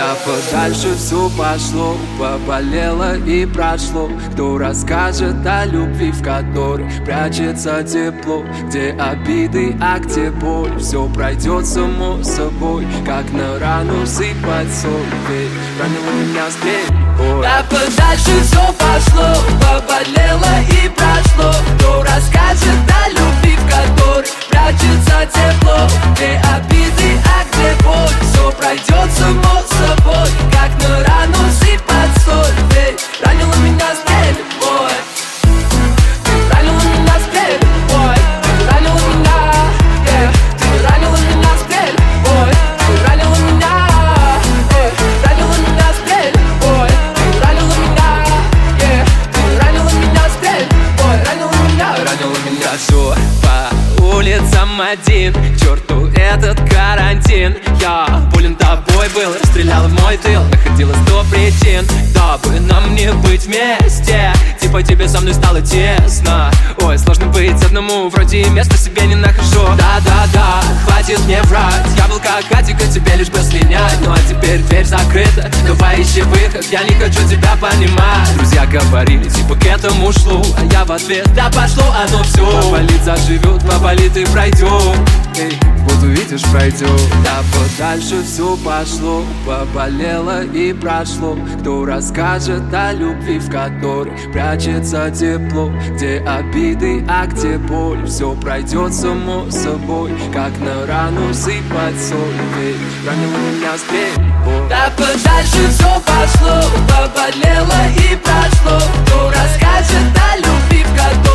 Да подальше все пошло, поболело и прошло. Кто расскажет о любви, в которой прячется тепло, где обиды, а где боль? Все пройдет само собой, как на рану сыпать соль. Ведь ранила меня стрель. Да подальше все пошло, поболело и прошло. Кто расскажет о любви, в которой прячется тепло, где обиды, а где боль? Все пройдет само собой, как на рану сыпать соль. Ведь ранила меня стрель, бой. Ты ранила меня стрель, бой. Ты ранила меня, yeah. Ты ранила меня стрель, бой. Ты ранила меня, yeah. Ранила меня стрель, бой. Ты ранила меня, yeah. Ты ранила меня стрель, бой. Ранила меня, ранила меня. Хожу по улицам один, к черту этот карантин. Я болен тобой был, стрелял в мой тыл. Находила 100 причин, дабы нам не быть вместе. Типа тебе со мной стало тесно. Ой, сложно быть одному, вроде места себе не нахожу. Да-да-да, хватит мне врать. Я был как Атика, тебе лишь бы слинять. Ну а теперь дверь закрыта, давай ищи выход. Я не хочу тебя понимать. Друзья говорили, типа к этому шло, а я в ответ, да пошло оно все. Поболит заживет, поболит и пройдет. Эй, вот увидишь, пройдет. Да подальше все пошло, поболело и прошло. Кто расскажет о любви, в которой прячется тепло, где обиды, а где боль? Все пройдет само собой, как на рану сыпать соль. Ведь ранила меня стрель. да подальше все пошло, поболело и прошло. Кто расскажет о любви, в которой